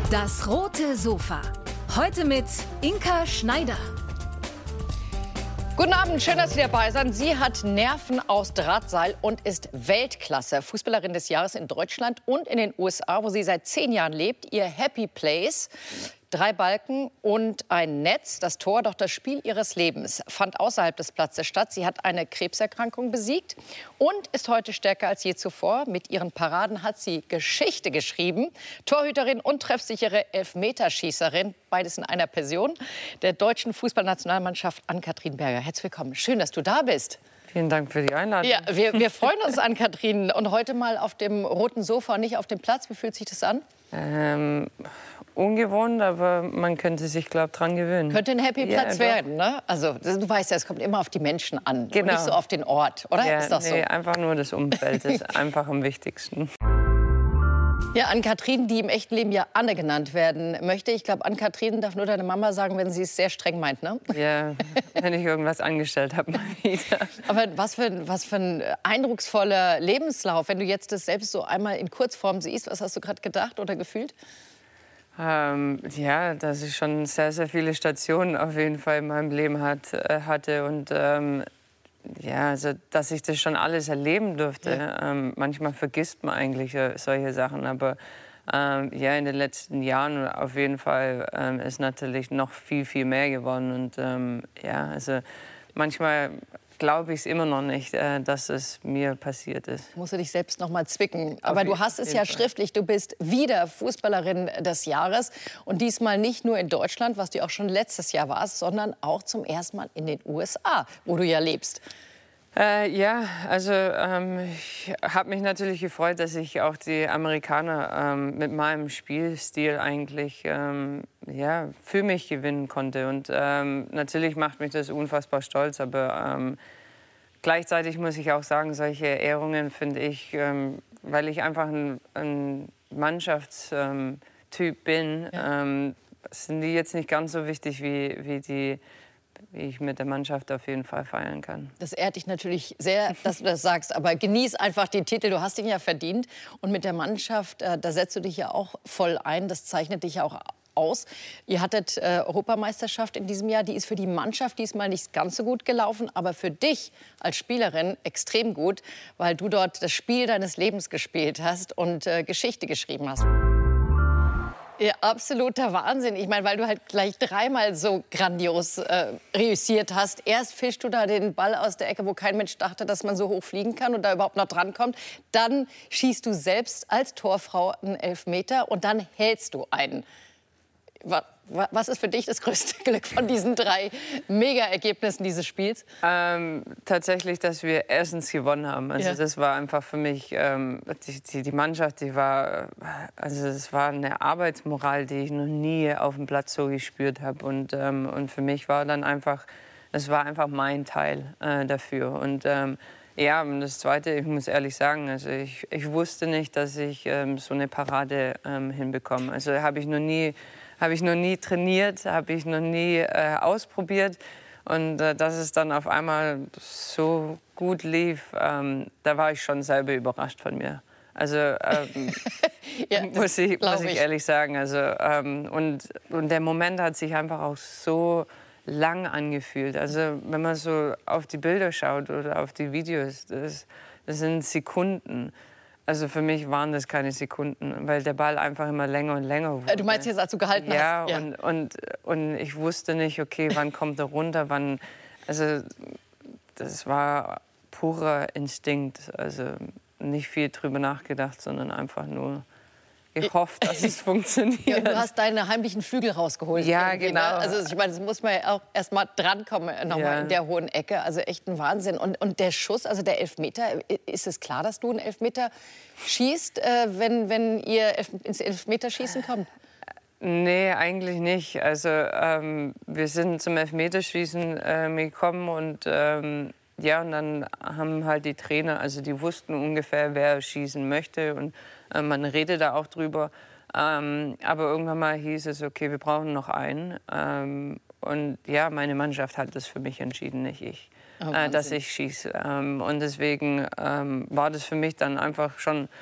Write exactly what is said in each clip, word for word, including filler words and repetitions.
Das rote Sofa. Heute mit Inka Schneider. Guten Abend, schön, dass Sie dabei sind. Sie hat Nerven aus Drahtseil und ist Weltklasse. Fußballerin des Jahres in Deutschland und in den U S A, wo sie seit zehn Jahren lebt. Ihr Happy Place. Drei Balken und ein Netz, das Tor, doch das Spiel ihres Lebens fand außerhalb des Platzes statt. Sie hat eine Krebserkrankung besiegt und ist heute stärker als je zuvor. Mit ihren Paraden hat sie Geschichte geschrieben. Torhüterin und treffsichere Elfmeterschießerin, beides in einer Person, der deutschen Fußballnationalmannschaft Ann-Kathrin Berger. Herzlich willkommen, schön, dass du da bist. Vielen Dank für die Einladung. Ja, wir, wir freuen uns, Ann-Kathrin. Und heute mal auf dem roten Sofa und nicht auf dem Platz. Wie fühlt sich das an? Ähm, ungewohnt, aber man könnte sich, glaube ich, dran gewöhnen. Könnte ein Happy Platz ja, werden, ne? Also, du weißt ja, es kommt immer auf die Menschen an. Genau. Und nicht so auf den Ort, oder? Ja, ist das nee, so? einfach nur das Umfeld ist einfach am wichtigsten. Ja, Ann-Kathrin, die im echten Leben ja Anne genannt werden möchte. Ich glaube, Ann-Kathrin darf nur deine Mama sagen, wenn sie es sehr streng meint, ne? Ja, wenn ich irgendwas angestellt habe, mal wieder. Aber was für, was für ein eindrucksvoller Lebenslauf. Wenn du jetzt das selbst so einmal in Kurzform siehst, was hast du gerade gedacht oder gefühlt? Ähm, ja, dass ich schon sehr, sehr viele Stationen auf jeden Fall in meinem Leben hat, äh, hatte. Und ähm, ja, also, dass ich das schon alles erleben durfte. Ja. Ähm, manchmal vergisst man eigentlich äh, solche Sachen. Aber ähm, ja, in den letzten Jahren auf jeden Fall ähm, ist natürlich noch viel, viel mehr geworden. Und ähm, ja, also manchmal glaube ich es immer noch nicht, äh, dass es mir passiert ist. Musst du dich selbst noch mal zwicken. Aber du hast es ja schriftlich. Du bist wieder Fußballerin des Jahres. Und diesmal nicht nur in Deutschland, was du auch schon letztes Jahr warst, sondern auch zum ersten Mal in den U S A, wo du ja lebst. Äh, ja, also ähm, ich habe mich natürlich gefreut, dass ich auch die Amerikaner ähm, mit meinem Spielstil eigentlich ähm, ja, für mich gewinnen konnte. Und ähm, natürlich macht mich das unfassbar stolz, aber ähm, gleichzeitig muss ich auch sagen, solche Ehrungen finde ich, ähm, weil ich einfach ein, ein Mannschaftstyp bin, Ja. ähm, sind die jetzt nicht ganz so wichtig wie, wie die, wie ich mit der Mannschaft auf jeden Fall feiern kann. Das ehrt dich natürlich sehr, dass du das sagst. Aber genieß einfach den Titel. Du hast ihn ja verdient. Und mit der Mannschaft, äh, da setzt du dich ja auch voll ein. Das zeichnet dich ja auch aus. Ihr hattet äh, Europameisterschaft in diesem Jahr. Die ist für die Mannschaft diesmal nicht ganz so gut gelaufen. Aber für dich als Spielerin extrem gut, weil du dort das Spiel deines Lebens gespielt hast und äh, Geschichte geschrieben hast. Ja, absoluter Wahnsinn. Ich meine, weil du halt gleich dreimal so grandios äh, reüssiert hast. Erst fischst du da den Ball aus der Ecke, wo kein Mensch dachte, dass man so hoch fliegen kann und da überhaupt noch drankommt. Dann schießt du selbst als Torfrau einen Elfmeter und dann hältst du einen. Was ist für dich das größte Glück von diesen drei Mega-Ergebnissen dieses Spiels? Ähm, tatsächlich, dass wir erstens gewonnen haben. Also Ja. das war einfach für mich, ähm, die, die, die Mannschaft, die war, also es war eine Arbeitsmoral, die ich noch nie auf dem Platz so gespürt habe. Und, ähm, und für mich war dann einfach, es war einfach mein Teil äh, dafür. Und ähm, ja, und das Zweite, ich muss ehrlich sagen, also ich, ich wusste nicht, dass ich ähm, so eine Parade ähm, hinbekomme. Also habe ich noch nie Habe ich noch nie trainiert, habe ich noch nie äh, ausprobiert. Und äh, dass es dann auf einmal so gut lief, ähm, da war ich schon selber überrascht von mir. Also ähm, Ja, muss, ich, muss ich ich. ehrlich sagen. Also, ähm, und, und der Moment hat sich einfach auch so lang angefühlt. Also wenn man so auf die Bilder schaut oder auf die Videos, das, das sind Sekunden. Also für mich waren das keine Sekunden, weil der Ball einfach immer länger und länger wurde. Du meinst jetzt, als du gehalten ja, hast? Ja, und, und, und ich wusste nicht, okay, wann kommt er runter, wann... Also das war purer Instinkt, also nicht viel drüber nachgedacht, sondern einfach nur gehofft, dass es funktioniert. Ja, und du hast deine heimlichen Flügel rausgeholt. Ja, irgendwie, genau. Ne? Also ich meine, das muss man ja auch erst mal drankommen, noch mal Ja. in der hohen Ecke. Also echt ein Wahnsinn. Und, und der Schuss, also der Elfmeter, ist es klar, dass du einen Elfmeter schießt, äh, wenn, wenn ihr Elf ins Elfmeterschießen kommt? Nee, eigentlich nicht. Also ähm, wir sind zum Elfmeterschießen äh, gekommen und ähm, ja, und dann haben halt die Trainer, also die wussten ungefähr, wer schießen möchte und äh, man redet da auch drüber. Ähm, aber irgendwann mal hieß es, okay, wir brauchen noch einen. Ähm, und ja, meine Mannschaft hat das für mich entschieden, nicht ich, Oh, äh, dass ich schieße. Ähm, und deswegen ähm, war das für mich dann einfach schon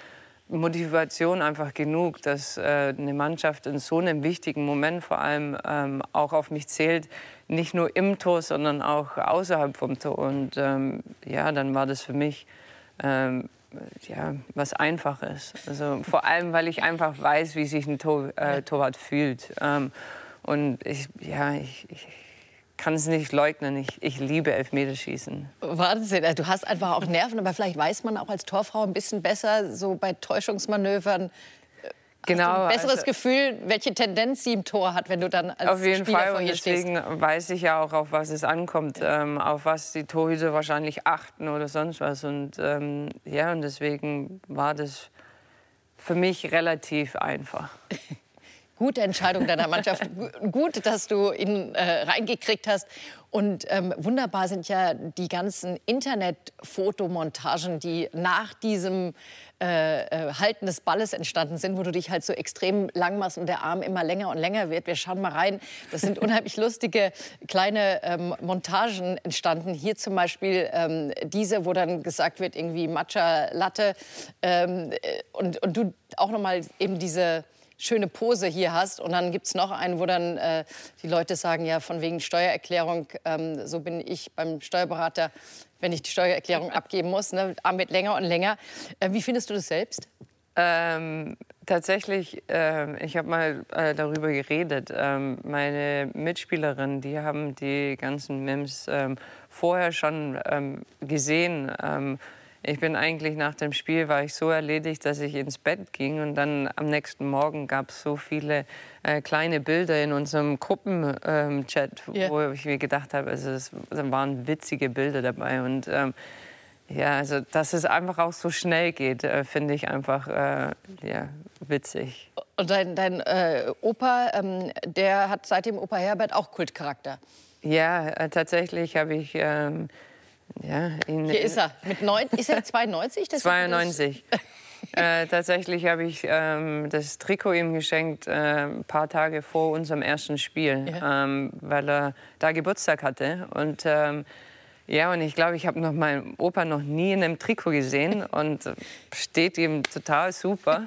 Motivation einfach genug, dass äh, eine Mannschaft in so einem wichtigen Moment vor allem ähm, auch auf mich zählt, nicht nur im Tor, sondern auch außerhalb vom Tor. Und ähm, ja, dann war das für mich ähm, ja, was Einfaches. Also vor allem, weil ich einfach weiß, wie sich ein Tor, äh, Torwart fühlt. Ähm, und ich, ja, ich, ich kann es nicht leugnen, ich, ich liebe Elfmeterschießen. Wahnsinn, du hast einfach auch Nerven, aber vielleicht weiß man auch als Torfrau ein bisschen besser, so bei Täuschungsmanövern, genau, hast du ein besseres also, Gefühl, welche Tendenz sie im Tor hat, wenn du dann als auf jeden Spieler Fall, vor und ihr deswegen stehst. weiß ich ja auch, auf was es ankommt, ja. ähm, auf was die Torhüter wahrscheinlich achten oder sonst was. Und ähm, ja, und deswegen war das für mich relativ einfach. Gute Entscheidung deiner Mannschaft. Gut, dass du ihn äh, reingekriegt hast. Und ähm, wunderbar sind ja die ganzen Internet-Fotomontagen, die nach diesem äh, äh, Halten des Balles entstanden sind, wo du dich halt so extrem lang machst und der Arm immer länger und länger wird. Wir schauen mal rein. Das sind unheimlich lustige kleine ähm, Montagen entstanden. Hier zum Beispiel ähm, diese, wo dann gesagt wird, irgendwie Matcha Latte. Ähm, und, und du auch noch mal eben diese schöne Pose hier hast. Und dann gibt es noch einen, wo dann äh, die Leute sagen, ja, von wegen Steuererklärung, ähm, so bin ich beim Steuerberater, wenn ich die Steuererklärung abgeben muss. Ne? Arm wird länger und länger. Äh, wie findest du das selbst? Ähm, tatsächlich, äh, ich habe mal äh, darüber geredet. Ähm, meine Mitspielerinnen, die haben die ganzen Memes ähm, vorher schon ähm, gesehen. Ähm, Ich bin eigentlich nach dem Spiel, war ich so erledigt, dass ich ins Bett ging. Und dann am nächsten Morgen gab es so viele äh, kleine Bilder in unserem Gruppenchat, ähm, yeah. wo ich mir gedacht habe, also es waren witzige Bilder dabei. Und ähm, ja, also dass es einfach auch so schnell geht, äh, finde ich einfach äh, ja, witzig. Und dein, dein äh, Opa, ähm, der hat seit dem Opa Herbert auch Kultcharakter. Ja, äh, tatsächlich habe ich... Ähm, Ja, in, Hier ist er. Mit neun, ist er zweiundneunzig? Das zweiundneunzig. äh, tatsächlich habe ich ähm, das Trikot ihm geschenkt, äh, ein paar Tage vor unserem ersten Spiel, ja. ähm, weil er da Geburtstag hatte. Und ähm, ja, und ich glaube, ich habe noch meinen Opa noch nie in einem Trikot gesehen und steht ihm total super.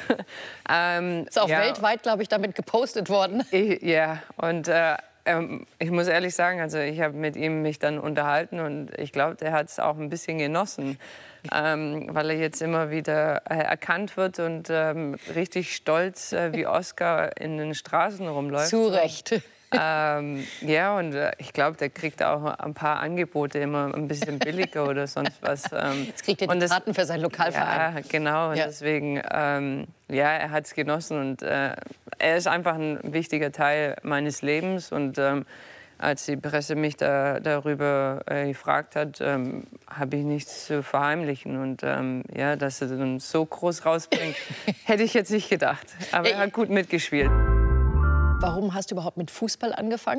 ähm, ist auch ja, weltweit, glaube ich, damit gepostet worden. Ich, ja, und äh, Ähm, ich muss ehrlich sagen, also ich habe mit ihm mich dann unterhalten und ich glaube, der hat es auch ein bisschen genossen, ähm, weil er jetzt immer wieder äh, erkannt wird und ähm, richtig stolz äh, wie Oscar in den Straßen rumläuft. Zu Recht. Ähm, ja, und äh, ich glaube, der kriegt auch ein paar Angebote immer ein bisschen billiger oder sonst was. Ähm, Jetzt kriegt er die Karten für seinen Lokalverein. Ja, genau. Und ja. deswegen, ähm, ja, er hat es genossen und äh, er ist einfach ein wichtiger Teil meines Lebens. Und ähm, als die Presse mich da, darüber äh, gefragt hat, ähm, habe ich nichts zu verheimlichen. Und ähm, ja, dass er dann so groß rausbringt, hätte ich jetzt nicht gedacht. Aber er hat gut mitgespielt. Warum hast du überhaupt mit Fußball angefangen?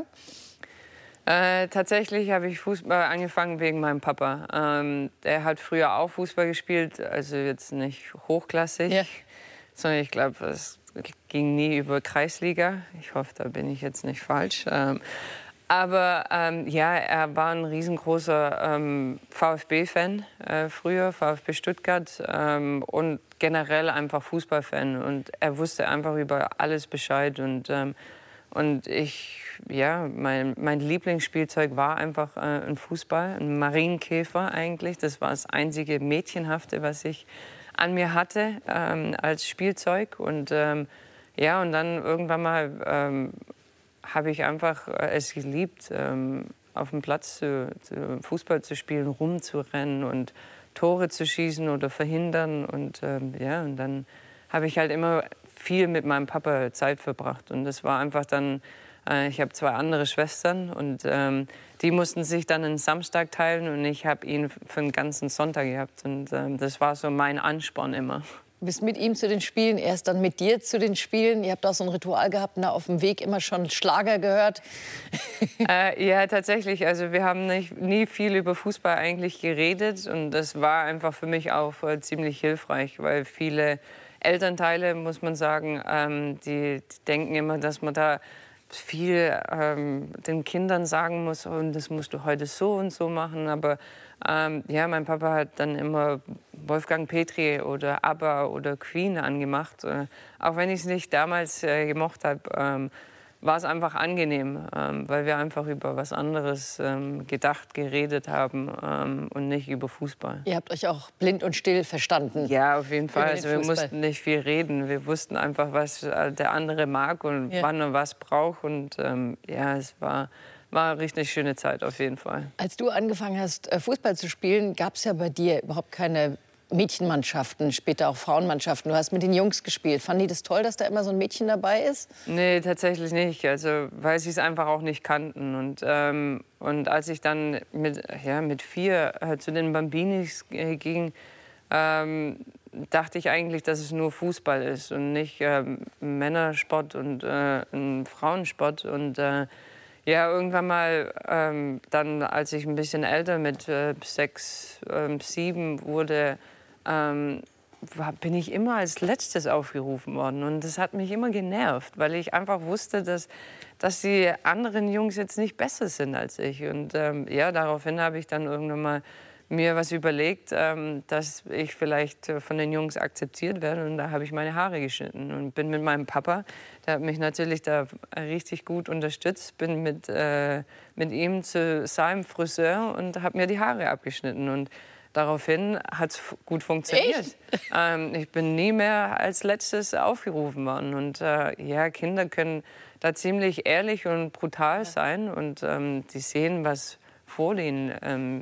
Äh, tatsächlich habe ich Fußball angefangen wegen meinem Papa. Ähm, der hat früher auch Fußball gespielt, also jetzt nicht hochklassig, ja. sondern ich glaube, es ging nie über Kreisliga. Ich hoffe, da bin ich jetzt nicht falsch. Ähm, aber ähm, ja, er war ein riesengroßer ähm, VfB-Fan äh, früher, VfB Stuttgart ähm, und generell einfach Fußballfan. Und er wusste einfach über alles Bescheid. Und, ähm, und ich, ja, mein, mein Lieblingsspielzeug war einfach äh, ein Fußball, ein Marienkäfer eigentlich. Das war das einzige Mädchenhafte, was ich an mir hatte ähm, als Spielzeug. Und ähm, ja, und dann irgendwann mal ähm, habe ich einfach äh, es geliebt, ähm, auf dem Platz zu, zu, Fußball zu spielen, rumzurennen und Tore zu schießen oder verhindern. Und ähm, ja, und dann habe ich halt immer viel mit meinem Papa Zeit verbracht. Und das war einfach dann, äh, ich habe zwei andere Schwestern und ähm, die mussten sich dann einen Samstag teilen und ich habe ihn für einen ganzen Sonntag gehabt. Und ähm, das war so mein Ansporn immer. Du bist mit ihm zu den Spielen, er ist dann mit dir zu den Spielen. Ihr habt auch so ein Ritual gehabt, na, auf dem Weg immer schon Schlager gehört. äh, ja, tatsächlich. Also wir haben nicht, nie viel über Fußball eigentlich geredet. Und das war einfach für mich auch äh, ziemlich hilfreich, weil viele Elternteile, muss man sagen, ähm, die, die denken immer, dass man da viel ähm, den Kindern sagen muss, und das musst du heute so und so machen. Aber ähm, ja, mein Papa hat dann immer Wolfgang Petri oder ABBA oder Queen angemacht. Äh, auch wenn ich es nicht damals äh, gemocht habe, ähm, war es einfach angenehm, ähm, weil wir einfach über was anderes ähm, gedacht, geredet haben ähm, und nicht über Fußball. Ihr habt euch auch blind und still verstanden. Ja, auf jeden Fall. Über den Also wir Fußball. mussten nicht viel reden. Wir wussten einfach, was äh, der andere mag und Ja. wann er was braucht. Und ähm, ja, es war, war eine richtig schöne Zeit auf jeden Fall. Als du angefangen hast, äh, Fußball zu spielen, gab es ja bei dir überhaupt keine Mädchenmannschaften, später auch Frauenmannschaften. Du hast mit den Jungs gespielt. Fanden die das toll, dass da immer so ein Mädchen dabei ist? Nee, tatsächlich nicht. Also, weil sie es einfach auch nicht kannten. Und, ähm, und als ich dann mit, ja, mit vier äh, zu den Bambinis äh, ging, ähm, dachte ich eigentlich, dass es nur Fußball ist und nicht ähm, Männersport und äh, ein Frauensport. Und äh, ja, irgendwann mal, ähm, dann, als ich ein bisschen älter mit äh, sechs, äh, sieben wurde, ähm, war, bin ich immer als Letztes aufgerufen worden. Und das hat mich immer genervt, weil ich einfach wusste, dass, dass die anderen Jungs jetzt nicht besser sind als ich. Und ähm, ja, daraufhin habe ich dann irgendwann mal mir was überlegt, ähm, dass ich vielleicht äh, von den Jungs akzeptiert werde. Und da habe ich meine Haare geschnitten und bin mit meinem Papa, der hat mich natürlich da richtig gut unterstützt, bin mit, äh, mit ihm zu seinem Friseur und habe mir die Haare abgeschnitten. Und daraufhin hat es gut funktioniert. Ähm, ich bin nie mehr als Letztes aufgerufen worden. Und äh, ja, Kinder können da ziemlich ehrlich und brutal sein. Und ähm, die sehen, was vor ihnen ähm,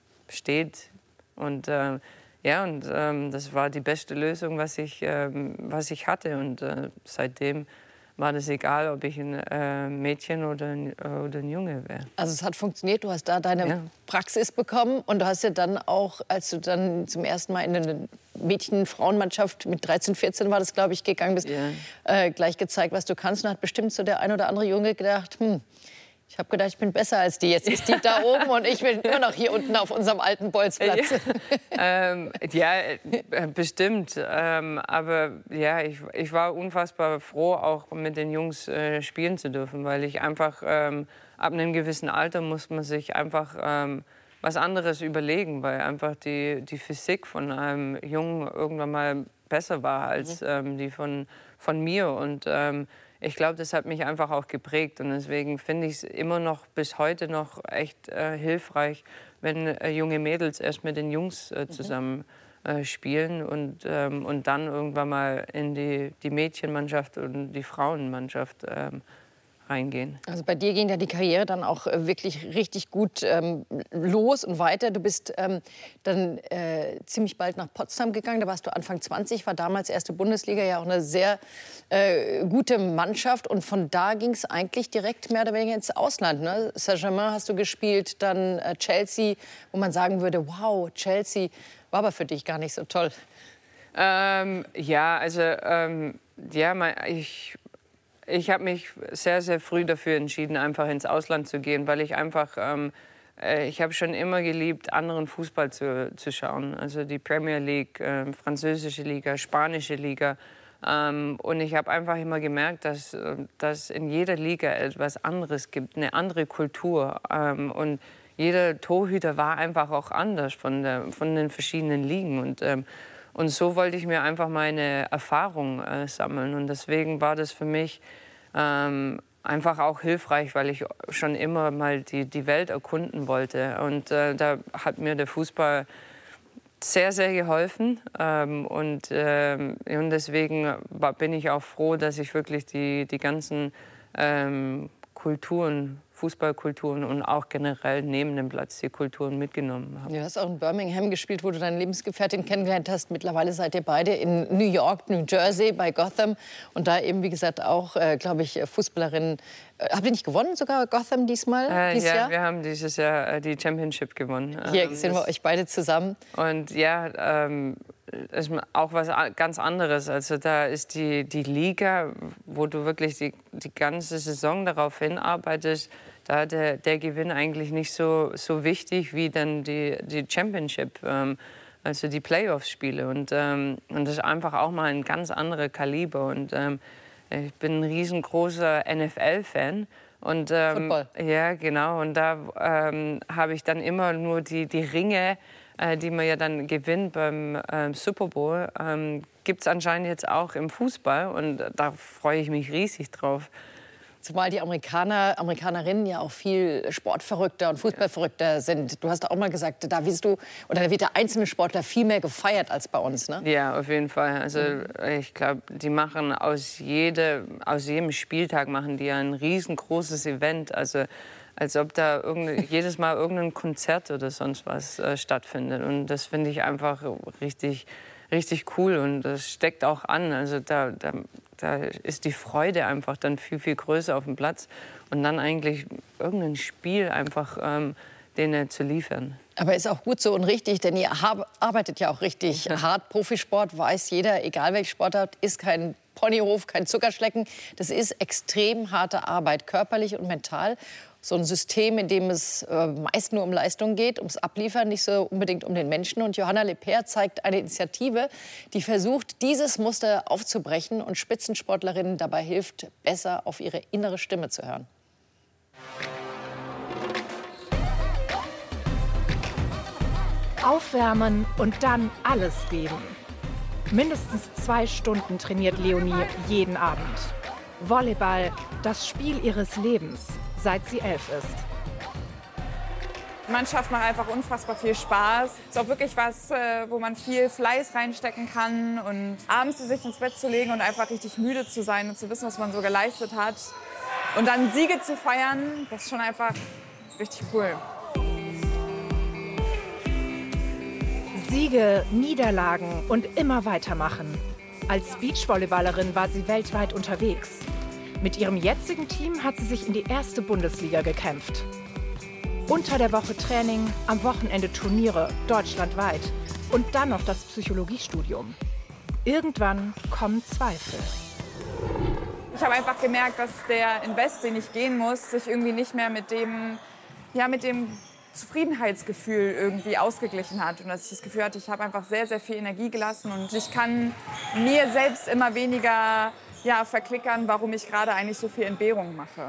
steht. Und äh, ja, und ähm, das war die beste Lösung, was ich, ähm, was ich hatte. Und äh, seitdem war das egal, ob ich ein äh, Mädchen oder ein, oder ein Junge wäre. Also es hat funktioniert, du hast da deine Ja. Praxis bekommen und du hast ja dann auch, als du dann zum ersten Mal in eine Mädchen-Frauenmannschaft mit dreizehn, vierzehn war das, glaube ich, gegangen bist, Ja. äh, gleich gezeigt, was du kannst. Und hat bestimmt so der ein oder andere Junge gedacht, hm, ich habe gedacht, ich bin besser als die. Jetzt ist die da oben und ich bin immer noch hier unten auf unserem alten Bolzplatz. Ja, ähm, ja äh, bestimmt. Ähm, aber ja, ich, ich war unfassbar froh, auch mit den Jungs äh, spielen zu dürfen, weil ich einfach ähm, ab einem gewissen Alter muss man sich einfach ähm, was anderes überlegen, weil einfach die, die Physik von einem Jungen irgendwann mal besser war als ähm, die von, von mir. Und ähm, ich glaube, das hat mich einfach auch geprägt. Und deswegen finde ich es immer noch bis heute noch echt äh, hilfreich, wenn äh, junge Mädels erst mit den Jungs äh, zusammen äh, spielen und, ähm, und dann irgendwann mal in die, die Mädchenmannschaft und die Frauenmannschaft ähm, reingehen. Also bei dir ging ja die Karriere dann auch äh, wirklich richtig gut ähm, los und weiter. Du bist ähm, dann äh, ziemlich bald nach Potsdam gegangen. Da warst du Anfang zwanzig, war damals erste Bundesliga, ja auch eine sehr äh, gute Mannschaft. Und von da ging es eigentlich direkt mehr oder weniger ins Ausland. Ne? Saint-Germain hast du gespielt, dann äh, Chelsea, wo man sagen würde, wow, Chelsea war aber für dich gar nicht so toll. Ähm, ja, also ähm, ja, mein, ich... Ich habe mich sehr, sehr früh dafür entschieden, einfach ins Ausland zu gehen, weil ich einfach, ähm, äh, ich habe schon immer geliebt, anderen Fußball zu, zu schauen. Also die Premier League, äh, französische Liga, spanische Liga. Ähm, und ich habe einfach immer gemerkt, dass äh, dass in jeder Liga etwas anderes gibt, eine andere Kultur. Ähm, und jeder Torhüter war einfach auch anders von, der, von den verschiedenen Ligen. Und, ähm, Und so wollte ich mir einfach meine Erfahrung äh, sammeln. Und deswegen war das für mich ähm, einfach auch hilfreich, weil ich schon immer mal die, die Welt erkunden wollte. Und äh, da hat mir der Fußball sehr, sehr geholfen. Ähm, und, ähm, und deswegen war, bin ich auch froh, dass ich wirklich die, die ganzen ähm, Kulturen, Fußballkulturen und auch generell neben dem Platz die Kulturen mitgenommen habe. Du hast auch in Birmingham gespielt, wo du deine Lebensgefährtin kennengelernt hast. Mittlerweile seid ihr beide in New York, New Jersey bei Gotham. Und da eben, wie gesagt, auch, äh, glaube ich, Fußballerinnen. Äh, habt ihr nicht gewonnen, sogar Gotham diesmal? Äh, dieses ja, Jahr? wir haben dieses Jahr äh, die Championship gewonnen. Hier Ähm, sehen wir das- euch beide zusammen. Und ja, ähm, ist auch was a- ganz anderes. Also da ist die, die Liga, wo du wirklich die, die ganze Saison darauf hinarbeitest, da der, der Gewinn eigentlich nicht so, so wichtig wie dann die, die Championship, ähm, also die Playoffs-Spiele. Und, ähm, und das ist einfach auch mal ein ganz anderer Kaliber. Und ähm, ich bin ein riesengroßer N F L-Fan. Und, ähm, Football. Ja, genau. Und da ähm, habe ich dann immer nur die, die Ringe, äh, die man ja dann gewinnt beim ähm, Super Bowl, ähm, gibt es anscheinend jetzt auch im Fußball. Und da freue ich mich riesig drauf. Zumal die Amerikaner, Amerikanerinnen ja auch viel sportverrückter und fußballverrückter sind. Du hast auch mal gesagt, da wirst du, oder da wird der einzelne Sportler viel mehr gefeiert als bei uns, ne? Ja, auf jeden Fall. Also ich glaube, die machen aus, jede, aus jedem Spieltag machen die ein riesengroßes Event. Also als ob da jedes Mal irgendein Konzert oder sonst was äh, stattfindet. Und das finde ich einfach richtig, richtig cool. Und das steckt auch an. Also da, da, da ist die Freude einfach dann viel, viel größer auf dem Platz. Und dann eigentlich irgendein Spiel einfach ähm, denen zu liefern. Aber ist auch gut so und richtig, denn ihr arbeitet ja auch richtig hart. Profisport weiß jeder, egal welche Sportart, ist kein Ponyhof, kein Zuckerschlecken. Das ist extrem harte Arbeit, körperlich und mental. So ein System, in dem es äh, meist nur um Leistung geht, ums Abliefern, nicht so unbedingt um den Menschen. Und Johanna Lepere zeigt eine Initiative, die versucht, dieses Muster aufzubrechen und Spitzensportlerinnen dabei hilft, besser auf ihre innere Stimme zu hören. Aufwärmen und dann alles geben. Mindestens zwei Stunden trainiert Leonie jeden Abend. Volleyball, das Spiel ihres Lebens, seit sie elf ist. Die Mannschaft macht einfach unfassbar viel Spaß. Ist auch wirklich was, wo man viel Fleiß reinstecken kann. Und abends sich ins Bett zu legen und einfach richtig müde zu sein und zu wissen, was man so geleistet hat. Und dann Siege zu feiern, das ist schon einfach richtig cool. Siege, Niederlagen und immer weitermachen. Als Beachvolleyballerin war sie weltweit unterwegs. Mit ihrem jetzigen Team hat sie sich in die erste Bundesliga gekämpft. Unter der Woche Training, am Wochenende Turniere, deutschlandweit. Und dann noch das Psychologiestudium. Irgendwann kommen Zweifel. Ich habe einfach gemerkt, dass der Invest, den ich gehen muss, sich irgendwie nicht mehr mit dem, ja, mit dem Zufriedenheitsgefühl irgendwie ausgeglichen hat. Und dass ich das Gefühl hatte, ich habe einfach sehr, sehr viel Energie gelassen. Und ich kann mir selbst immer weniger ja, verklickern, warum ich gerade eigentlich so viel Entbehrung mache.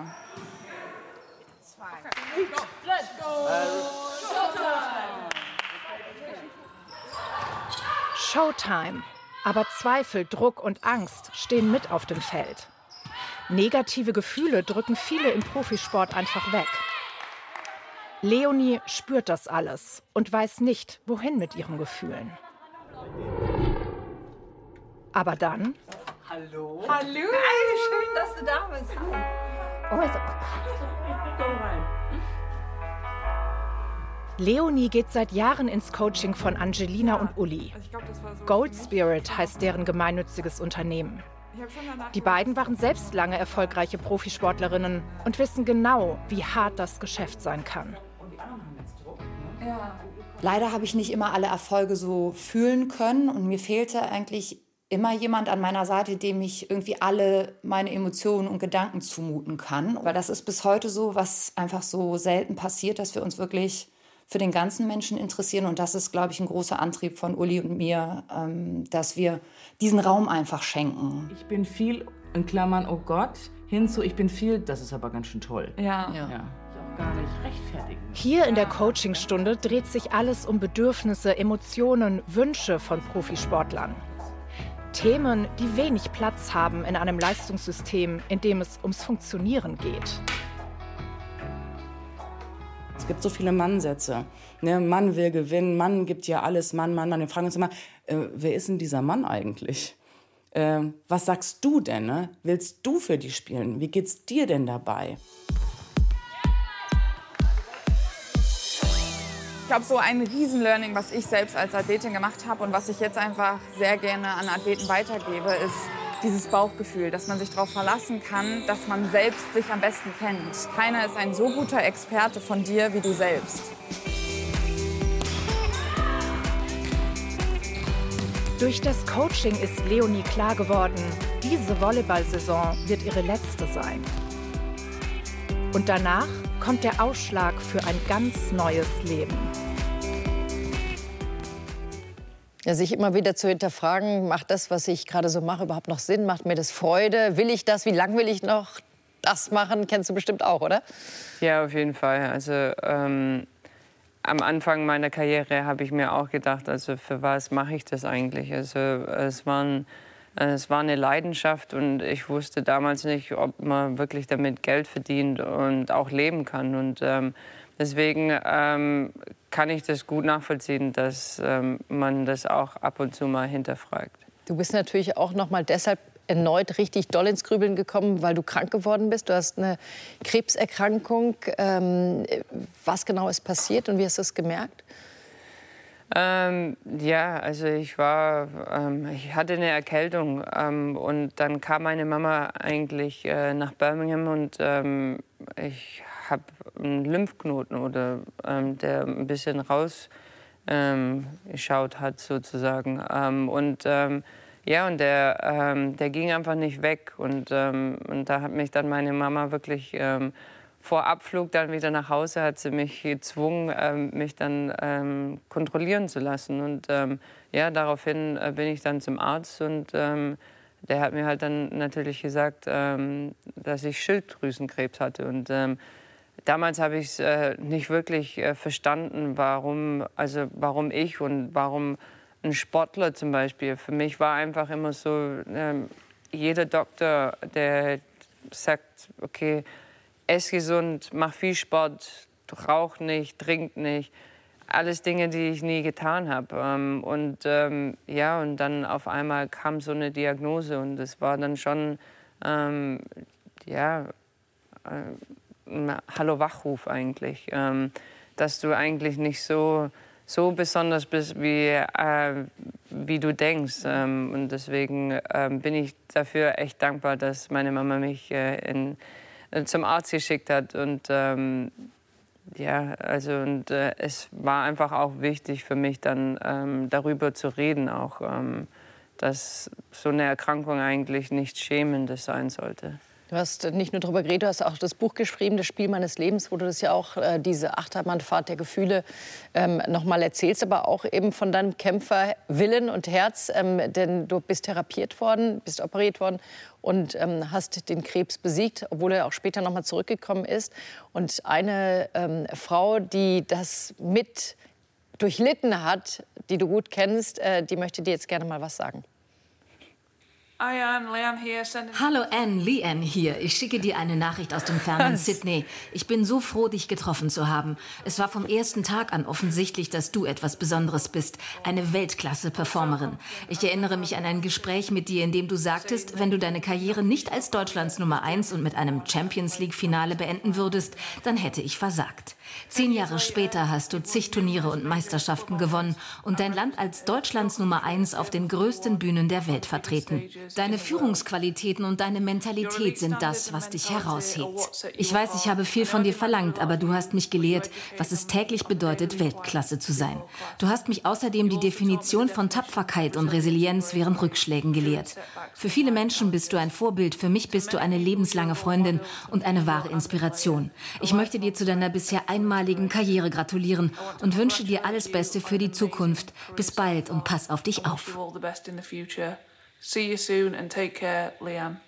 Showtime. Aber Zweifel, Druck und Angst stehen mit auf dem Feld. Negative Gefühle drücken viele im Profisport einfach weg. Leonie spürt das alles und weiß nicht, wohin mit ihren Gefühlen. Aber dann... Hallo. Hallo. Hi, schön, dass du da bist. Hi. Oh, ist Komm rein. Leonie geht seit Jahren ins Coaching von Angelina und Uli. Gold Spirit heißt deren gemeinnütziges Unternehmen. Die beiden waren selbst lange erfolgreiche Profisportlerinnen und wissen genau, wie hart das Geschäft sein kann. Leider habe ich nicht immer alle Erfolge so fühlen können und mir fehlte eigentlich immer jemand an meiner Seite, dem ich irgendwie alle meine Emotionen und Gedanken zumuten kann. Weil das ist bis heute so, was einfach so selten passiert, dass wir uns wirklich für den ganzen Menschen interessieren. Und das ist, glaube ich, ein großer Antrieb von Uli und mir, ähm, dass wir diesen Raum einfach schenken. Ich bin viel, in Klammern, oh Gott, hinzu, ich bin viel, das ist aber ganz schön toll. Ja. Ja. ja. Ich auch gar nicht rechtfertigen. Hier in der Coachingstunde dreht sich alles um Bedürfnisse, Emotionen, Wünsche von Profisportlern. Themen, die wenig Platz haben in einem Leistungssystem, in dem es ums Funktionieren geht. Es gibt so viele Mannsätze. Ne, Mann will gewinnen, Mann gibt ja alles, Mann, Mann, Mann. Wir fragen uns immer, äh, wer ist denn dieser Mann eigentlich? Äh, was sagst du denn? Ne? Willst du für die spielen? Wie geht's dir denn dabei? Ich glaube, so ein Riesen-Learning, was ich selbst als Athletin gemacht habe und was ich jetzt einfach sehr gerne an Athleten weitergebe, ist dieses Bauchgefühl, dass man sich darauf verlassen kann, dass man selbst sich am besten kennt. Keiner ist ein so guter Experte von dir wie du selbst. Durch das Coaching ist Leonie klar geworden, diese Volleyball-Saison wird ihre letzte sein. Und danach kommt der Ausschlag für ein ganz neues Leben. Ja, sich immer wieder zu hinterfragen, macht das, was ich gerade so mache, überhaupt noch Sinn? Macht mir das Freude? Will ich das? Wie lange will ich noch das machen? Kennst du bestimmt auch, oder? Ja, auf jeden Fall. Also ähm, am Anfang meiner Karriere habe ich mir auch gedacht, also für was mache ich das eigentlich? Also es waren Es war eine Leidenschaft und ich wusste damals nicht, ob man wirklich damit Geld verdient und auch leben kann. Und ähm, deswegen ähm, kann ich das gut nachvollziehen, dass ähm, man das auch ab und zu mal hinterfragt. Du bist natürlich auch noch mal deshalb erneut richtig doll ins Grübeln gekommen, weil du krank geworden bist. Du hast eine Krebserkrankung. Ähm, was genau ist passiert und wie hast du es gemerkt? Ähm, ja, also ich war, ähm, ich hatte eine Erkältung ähm, und dann kam meine Mama eigentlich äh, nach Birmingham und ähm, ich habe einen Lymphknoten oder ähm, der ein bisschen rausgeschaut ähm, hat sozusagen ähm, und ähm, ja und der ähm, der ging einfach nicht weg und ähm, und da hat mich dann meine Mama wirklich ähm, vor Abflug dann wieder nach Hause hat sie mich gezwungen, ähm, mich dann ähm, kontrollieren zu lassen. Und ähm, ja, daraufhin äh, bin ich dann zum Arzt und ähm, der hat mir halt dann natürlich gesagt, ähm, dass ich Schilddrüsenkrebs hatte. Und ähm, damals habe ich es äh, nicht wirklich äh, verstanden, warum, also warum ich und warum ein Sportler zum Beispiel. Für mich war einfach immer so, ähm, jeder Doktor, der sagt, okay, ess gesund, mach viel Sport, rauch nicht, trink nicht. Alles Dinge, die ich nie getan habe. Und ähm, ja, und dann auf einmal kam so eine Diagnose und es war dann schon, ähm, ja, äh, ein Hallo-Wachruf eigentlich, ähm, dass du eigentlich nicht so, so besonders bist, wie, äh, wie du denkst. Ähm, und deswegen äh, bin ich dafür echt dankbar, dass meine Mama mich äh, in zum Arzt geschickt hat und ähm, ja, also und äh, es war einfach auch wichtig für mich dann ähm, darüber zu reden auch, ähm, dass so eine Erkrankung eigentlich nichts Schämendes sein sollte. Du hast nicht nur darüber geredet, du hast auch das Buch geschrieben, Das Spiel meines Lebens, wo du das ja auch, äh, diese Achterbahnfahrt der Gefühle ähm, noch mal erzählst, aber auch eben von deinem Kämpferwillen und Herz, ähm, denn du bist therapiert worden, bist operiert worden und ähm, hast den Krebs besiegt, obwohl er auch später noch mal zurückgekommen ist. Und eine ähm, Frau, die das mit durchlitten hat, die du gut kennst, äh, die möchte dir jetzt gerne mal was sagen. Hi, Anne, Leanne hier. Hallo Anne, Leanne hier. Ich schicke dir eine Nachricht aus dem fernen Sydney. Ich bin so froh, dich getroffen zu haben. Es war vom ersten Tag an offensichtlich, dass du etwas Besonderes bist. Eine Weltklasse-Performerin. Ich erinnere mich an ein Gespräch mit dir, in dem du sagtest, wenn du deine Karriere nicht als Deutschlands Nummer eins und mit einem Champions-League-Finale beenden würdest, dann hätte ich versagt. Zehn Jahre später hast du zig Turniere und Meisterschaften gewonnen und dein Land als Deutschlands Nummer eins auf den größten Bühnen der Welt vertreten. Deine Führungsqualitäten und deine Mentalität sind das, was dich heraushebt. Ich weiß, ich habe viel von dir verlangt, aber du hast mich gelehrt, was es täglich bedeutet, Weltklasse zu sein. Du hast mich außerdem die Definition von Tapferkeit und Resilienz während Rückschlägen gelehrt. Für viele Menschen bist du ein Vorbild, für mich bist du eine lebenslange Freundin und eine wahre Inspiration. Ich möchte dir zu deiner bisher einmaligen Karriere gratulieren und wünsche dir alles Beste für die Zukunft. Bis bald und pass auf dich auf. See you soon and take care, Leanne.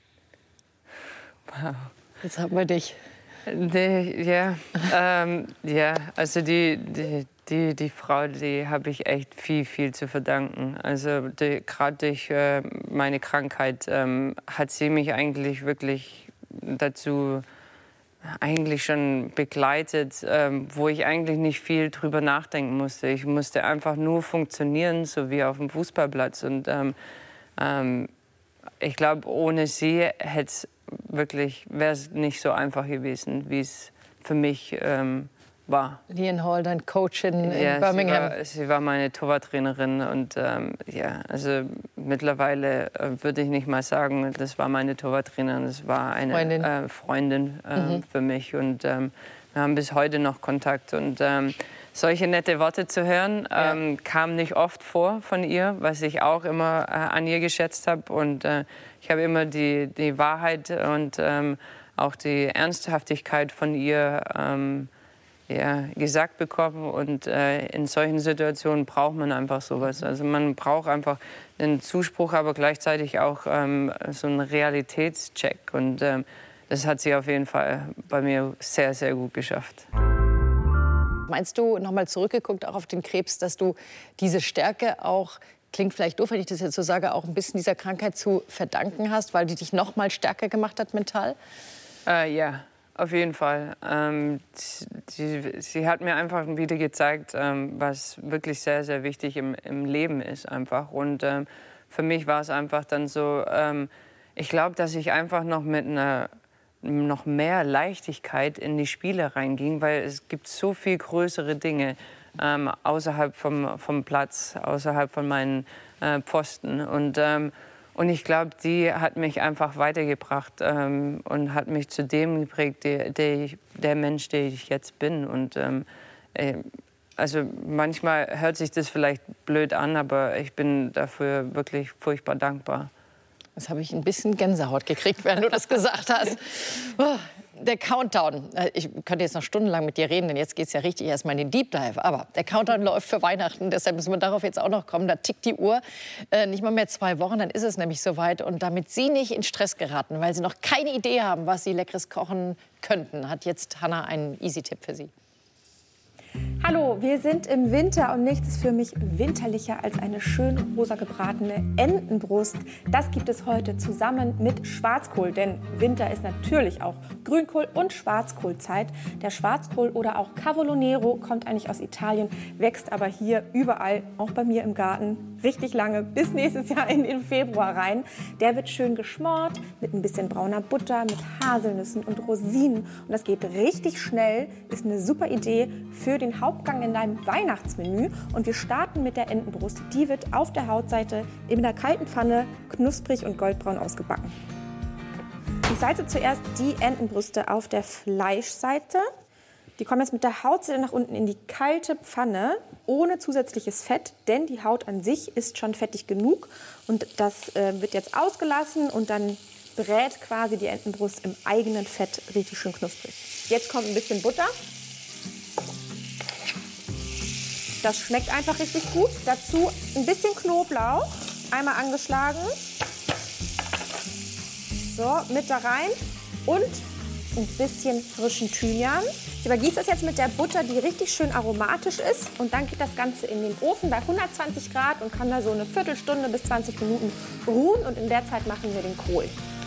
Wow. Jetzt haben wir dich. Die, ja, ähm, ja, also die, die, die, die Frau, die habe ich echt viel, viel zu verdanken. Also gerade durch äh, meine Krankheit ähm, hat sie mich eigentlich wirklich dazu eigentlich schon begleitet, ähm, wo ich eigentlich nicht viel drüber nachdenken musste. Ich musste einfach nur funktionieren, so wie auf dem Fußballplatz. Und ähm, ähm, ich glaube, ohne sie hätte es wirklich, wäre es nicht so einfach gewesen, wie es für mich ähm, war. Leanne Hall, dein Coach in, in ja, Birmingham. Sie war, sie war meine Torwarttrainerin und ähm, ja, also mittlerweile äh, würde ich nicht mal sagen, das war meine Torwarttrainerin, das war eine Freundin, äh, Freundin äh, mhm. für mich und ähm, wir haben bis heute noch Kontakt und ähm, solche nette Worte zu hören, ja. ähm, kam nicht oft vor von ihr, was ich auch immer äh, an ihr geschätzt habe und äh, ich habe immer die, die Wahrheit und ähm, auch die Ernsthaftigkeit von ihr ähm, ja, gesagt bekommen. Und äh, in solchen Situationen braucht man einfach sowas. Also man braucht einfach einen Zuspruch, aber gleichzeitig auch ähm, so einen Realitätscheck. Und ähm, das hat sie auf jeden Fall bei mir sehr, sehr gut geschafft. Meinst du, nochmal zurückgeguckt auch auf den Krebs, dass du diese Stärke auch, klingt vielleicht doof, wenn ich das jetzt so sage, auch ein bisschen dieser Krankheit zu verdanken hast, weil die dich noch mal stärker gemacht hat mental? Äh, ja, auf jeden Fall. Ähm, sie, sie hat mir einfach wieder gezeigt, ähm, was wirklich sehr, sehr wichtig im, im Leben ist einfach. Und ähm, für mich war es einfach dann so, ähm, ich glaube, dass ich einfach noch mit einer noch mehr Leichtigkeit in die Spiele reinging, weil es gibt so viel größere Dinge ähm, außerhalb vom, vom Platz, außerhalb von meinen äh, Pfosten. Und, ähm, und ich glaube, die hat mich einfach weitergebracht ähm, und hat mich zu dem geprägt, der, der, ich, der Mensch, der ich jetzt bin. Und ähm, äh, also manchmal hört sich das vielleicht blöd an, aber ich bin dafür wirklich furchtbar dankbar. Jetzt habe ich ein bisschen Gänsehaut gekriegt, während du das gesagt hast. Der Countdown. Ich könnte jetzt noch stundenlang mit dir reden, denn jetzt geht es ja richtig erstmal in den Deep Dive. Aber der Countdown läuft für Weihnachten, deshalb müssen wir darauf jetzt auch noch kommen. Da tickt die Uhr. Äh, nicht mal mehr zwei Wochen, dann ist es nämlich soweit. Und damit Sie nicht in Stress geraten, weil Sie noch keine Idee haben, was Sie Leckeres kochen könnten, hat jetzt Hannah einen Easy-Tipp für Sie. Hallo, wir sind im Winter und nichts ist für mich winterlicher als eine schön rosa gebratene Entenbrust. Das gibt es heute zusammen mit Schwarzkohl, denn Winter ist natürlich auch Grünkohl- und Schwarzkohlzeit. Der Schwarzkohl oder auch Cavolo Nero kommt eigentlich aus Italien, wächst aber hier überall, auch bei mir im Garten, richtig lange, bis nächstes Jahr in den Februar rein. Der wird schön geschmort mit ein bisschen brauner Butter, mit Haselnüssen und Rosinen. Und das geht richtig schnell, ist eine super Idee für den Hauptgang in deinem Weihnachtsmenü. Und wir starten mit der Entenbrust. Die wird auf der Hautseite in einer kalten Pfanne knusprig und goldbraun ausgebacken. Ich salze zuerst die Entenbrüste auf der Fleischseite. Die kommen jetzt mit der Hautseite nach unten in die kalte Pfanne, ohne zusätzliches Fett, denn die Haut an sich ist schon fettig genug. Und das äh, wird jetzt ausgelassen und dann brät quasi die Entenbrust im eigenen Fett richtig schön knusprig. Jetzt kommt ein bisschen Butter. Das schmeckt einfach richtig gut. Dazu ein bisschen Knoblauch, einmal angeschlagen. So, mit da rein und ein bisschen frischen Thymian. Ich übergieße das jetzt mit der Butter, die richtig schön aromatisch ist. Und dann geht das Ganze in den Ofen bei hundertzwanzig Grad und kann da so eine Viertelstunde bis zwanzig Minuten ruhen. Und in der Zeit machen wir den Kohl.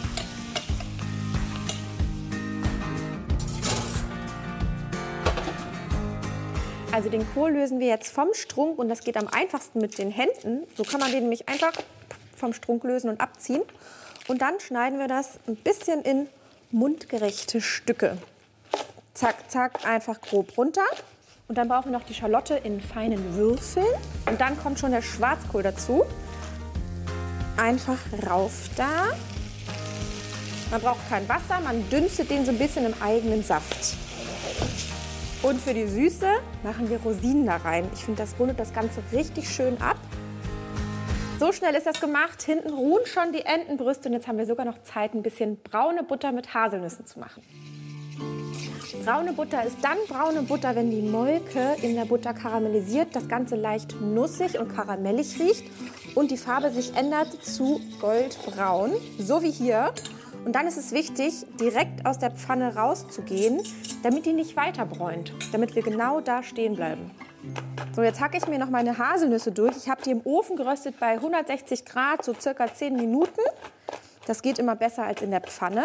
Also den Kohl lösen wir jetzt vom Strunk und das geht am einfachsten mit den Händen. So kann man den nämlich einfach vom Strunk lösen und abziehen. Und dann schneiden wir das ein bisschen in mundgerechte Stücke. Zack, zack, einfach grob runter. Und dann brauchen wir noch die Schalotte in feinen Würfeln. Und dann kommt schon der Schwarzkohl dazu. Einfach rauf da. Man braucht kein Wasser, man dünstet den so ein bisschen im eigenen Saft. Und für die Süße machen wir Rosinen da rein. Ich finde, das rundet das Ganze richtig schön ab. So schnell ist das gemacht. Hinten ruhen schon die Entenbrüste. Und jetzt haben wir sogar noch Zeit, ein bisschen braune Butter mit Haselnüssen zu machen. Braune Butter ist dann braune Butter, wenn die Molke in der Butter karamellisiert, das Ganze leicht nussig und karamellig riecht und die Farbe sich ändert zu goldbraun, so wie hier. Und dann ist es wichtig, direkt aus der Pfanne rauszugehen, damit die nicht weiter bräunt, damit wir genau da stehen bleiben. So, jetzt hacke ich mir noch meine Haselnüsse durch. Ich habe die im Ofen geröstet bei hundertsechzig Grad, so circa zehn Minuten. Das geht immer besser als in der Pfanne.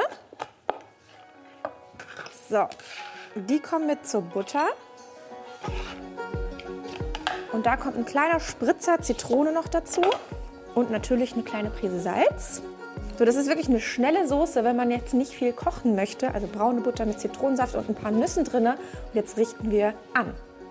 So, die kommen mit zur Butter. Und da kommt ein kleiner Spritzer Zitrone noch dazu. Und natürlich eine kleine Prise Salz. So, das ist wirklich eine schnelle Soße, wenn man jetzt nicht viel kochen möchte. Also braune Butter mit Zitronensaft und ein paar Nüssen drin. Und jetzt richten wir an.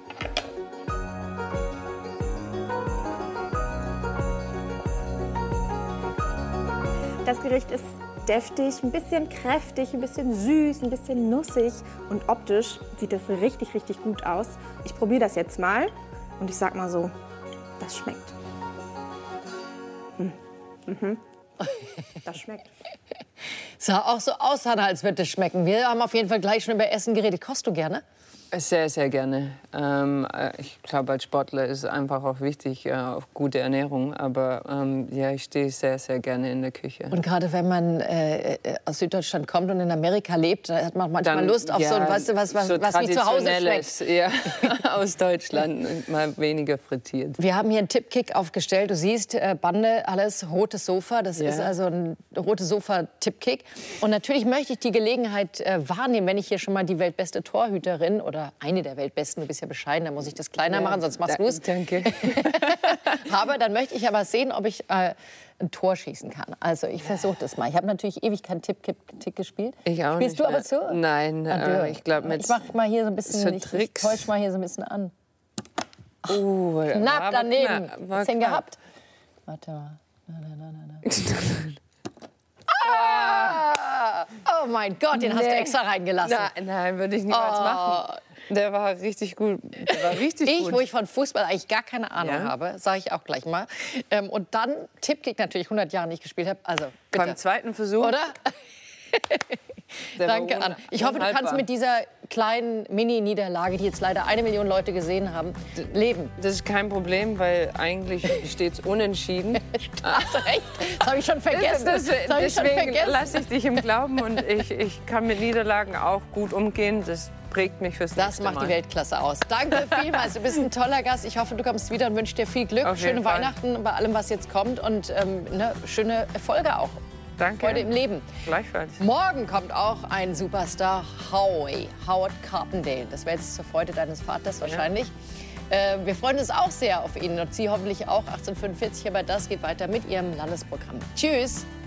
Das Gericht ist deftig, ein bisschen kräftig, ein bisschen süß, ein bisschen nussig. Und optisch sieht das richtig, richtig gut aus. Ich probiere das jetzt mal und ich sag mal so, das schmeckt. Hm. Mhm. Das schmeckt. Sah auch so aus, Hannah, als würde es schmecken. Wir haben auf jeden Fall gleich schon über Essen geredet. Kochst du gerne? Sehr, sehr gerne. Ähm, ich glaube, als Sportler ist es einfach auch wichtig, äh, auf gute Ernährung. Aber ähm, ja, ich stehe sehr, sehr gerne in der Küche. Und gerade wenn man äh, aus Süddeutschland kommt und in Amerika lebt, da hat man manchmal Dann, Lust auf ja, so ein, weißt du, was, was, so was wie zu Hause schmeckt. Ja, aus Deutschland, mal weniger frittiert. Wir haben hier einen Tippkick aufgestellt. Du siehst, äh, Bande, alles, rotes Sofa. Das ja. ist also ein rotes Sofa-Tippkick. Und natürlich möchte ich die Gelegenheit äh, wahrnehmen, wenn ich hier schon mal die weltbeste Torhüterin oder eine der weltbesten, du bist ja bescheiden, da muss ich das kleiner ja, machen, sonst machst du es. Danke. Aber dann möchte ich aber sehen, ob ich äh, ein Tor schießen kann. Also ich versuche das mal. Ich habe natürlich ewig keinen Tipp-Tick gespielt. Ich auch Spielst nicht. du aber zu? Nein, äh, ich glaube mit. Ich mach mal hier so ein bisschen. So ich, ich täusch mal hier so ein bisschen an. Oh, knapp daneben. Hast du den gehabt? Warte mal. Na, na, na, na, na. Ah! Oh mein Gott, den nee. hast du extra reingelassen. Nein, nein, würde ich niemals oh. machen. Der war richtig gut. Der war richtig ich, gut. wo ich von Fußball eigentlich gar keine Ahnung ja. habe, sage ich auch gleich mal. Ähm, und dann Tippkick natürlich hundert Jahre nicht gespielt habe. Also bitte. Beim zweiten Versuch. Oder? Danke, Anna. Ich hoffe, du kannst mit dieser kleinen Mini-Niederlage, die jetzt leider eine Million Leute gesehen haben, leben. Das ist kein Problem, weil eigentlich steht es unentschieden. Hast recht. Das habe ich schon vergessen. Das, das, das deswegen lasse ich dich im Glauben und ich, ich kann mit Niederlagen auch gut umgehen. Das prägt mich fürs nächste Das macht Mal. die Weltklasse aus. Danke vielmals. Du bist ein toller Gast. Ich hoffe, du kommst wieder und wünsche dir viel Glück. Auf schöne jeden Fall. Weihnachten bei allem, was jetzt kommt. Und ähm, ne, schöne Erfolge auch. Danke. Heute im Leben. Gleichfalls. Morgen kommt auch ein Superstar, Howie, Howard Carpendale. Das wäre jetzt zur Freude deines Vaters wahrscheinlich. Ja. Äh, wir freuen uns auch sehr auf ihn und Sie hoffentlich auch. achtzehnhundertfünfundvierzig, aber das geht weiter mit Ihrem Landesprogramm. Tschüss.